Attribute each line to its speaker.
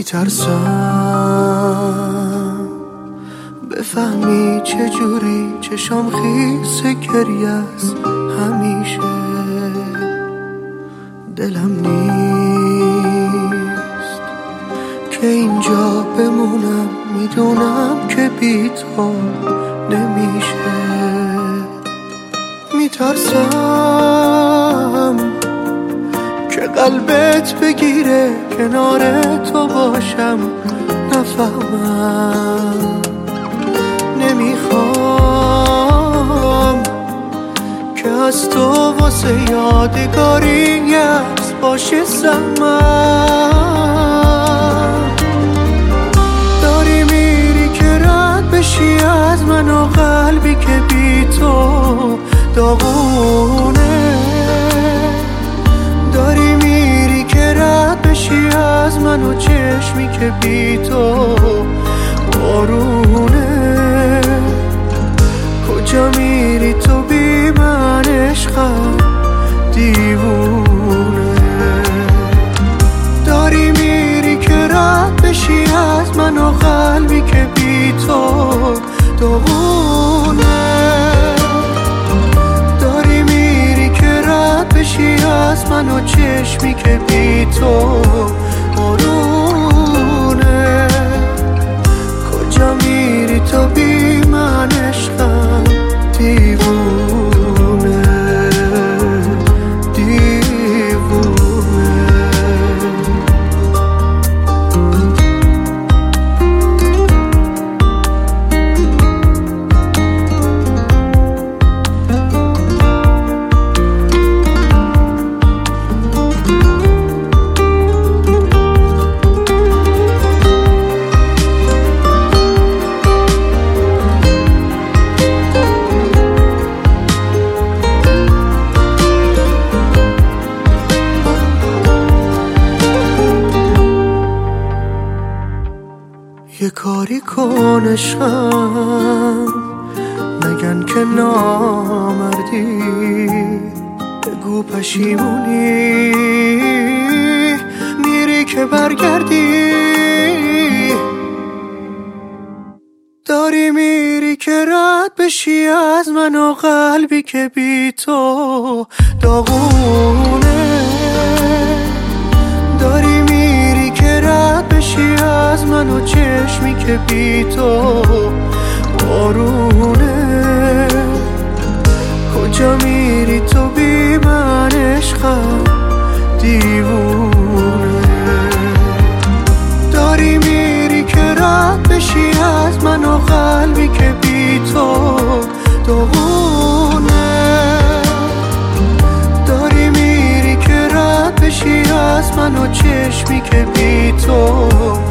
Speaker 1: میترسم بفهمی چجوری چشام خیس گریه است همیشه. دلم نیست که اینجا بمونم، میدونم که بی تو نمیشه. میترسم که قلبت بگیره کنار تو باشم نفهمم. نمیخوام که از تو واسه یادگاری یکس باشه زحمت. داری میری که رد بشی از من و قلبی که بی تو داغونه. داری میری که رد بشی از من و چشمی که بی تو بارونه. کجا میری تو بی من عشقم دیوونه. داری میری که رد بشی از من و قلبی که بی تو داغونه. داری میری که رد بشی از من و چشمی که بی تو بارونه. کجا میری تو بی من عشقم دیوونه دیوونه. یه کاری کن عشقم، نگن که نامردی. بگو پشیمونی میری که برگردی. داری میری که رد بشی از من و قلبی که بی تو داغونه. داری میری که رد بشی از من و چشمی که بی تو بارونه. کجا میری تو بی من عشقم دیوونه. داری میری که رد بشی از من و قلبی که بی تو داغونه. داری میری که رد بشی از من و چشمی که بی تو